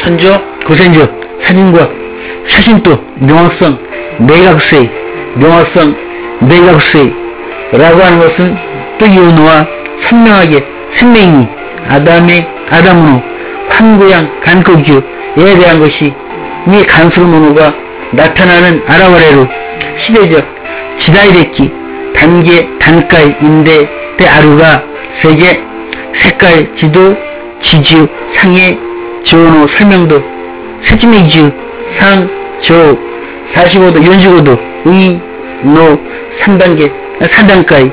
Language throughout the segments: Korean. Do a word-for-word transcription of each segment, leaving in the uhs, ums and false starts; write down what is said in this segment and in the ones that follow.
선조, 고생조, 사진과 사진도 명확성, 매각수의, 명확성, 매각수의 라고 하는 것은 또 이온호와 선명하게 생명이 아담의 아담은호, 환고양, 간고규에 대한 것이 이 간수르모노가 나타나는 아라와레로 시대적 지다이레키 단계 단가인데 대 아루가 세계 색깔 지도 지주 상해 조노 설명도 세지메이주 상조 사십오 도 연십오 도 의 노 삼 단계 삼 단가의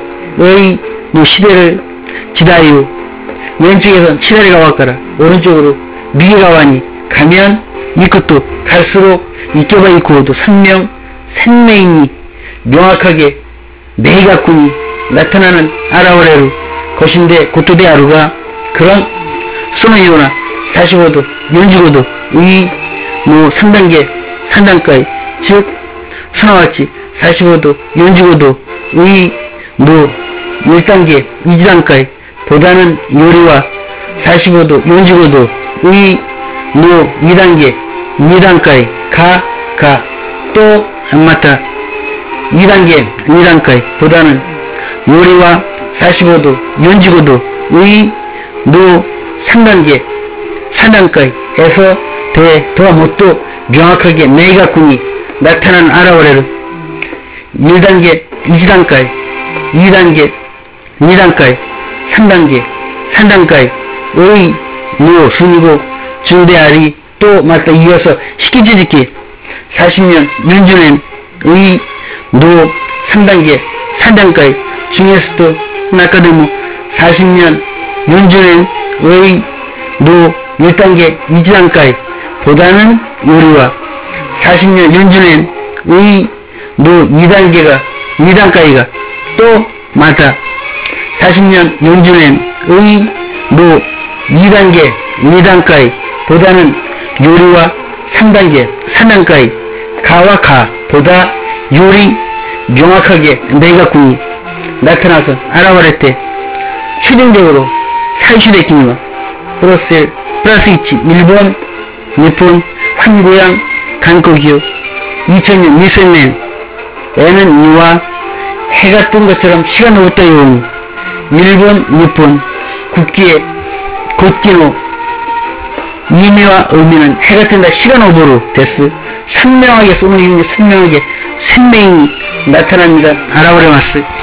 노 시대를 지다유 왼쪽에선 시다리가 왔거라 오른쪽으로 미개가 와니 가면 이것도 갈수록 이껴봐 있고도 선명 생명이 명확하게 매각군이 나타나는 아라오레루 것인데 고토데 아루가 그런 소노이오나 사십오 도 연십오 도 의 노 삼 단계 삼 단가의 즉 수나와치 사십오 도 연십오 도 의 노 일 단계 이 단가의 보다는 요리와 사십오 도 연십오 도 의 노 이 단계 이 단가의 가, 가, 또, 안 맞다. 이 단계, 이 단가의 보다는 요리와 사십오 도 연십오 도 의 노 삼 단계 사 단가에서 대, 더 못도 명확하게 매각군이 나타나는 아라오레를 일 단계, 이 단가의 이 단계, 이 단가의 삼 단계, 삼 단가의 의 노 순이고 중대알이 또 맞다 이어서 시키지짓기 사십 년 윤준엔 의 노 삼 단계 사 단가의 중에서도 나카데모 사십 년 윤준엔 의 노 일 단계 이 단가의 보다는 요리와 사십 년 윤준엔 의 노 이 단계가 이 단가이가 또 맞다 사십 년 윤준엔 의 노 이 단계 이 단가의 보다는 요리와 삼 단계 삼 단가의 가와 가 보다 요리 명확하게 매각군이 나타나서 아라와레 때 최종적으로 사이슈데키니와 플러스 플러스 이치 일본 일본 환고양 간고기요 이천 년 미세맨 에는 이와 해가 뜬 것처럼 시간 오다 요니 일본 일본 국기의 곧기노 의미와 의미는 해가 뜬다 시간 오버로 됐어 선명하게 쏘는 이름이 선명하게 생명이 나타납니다. 아라오레마스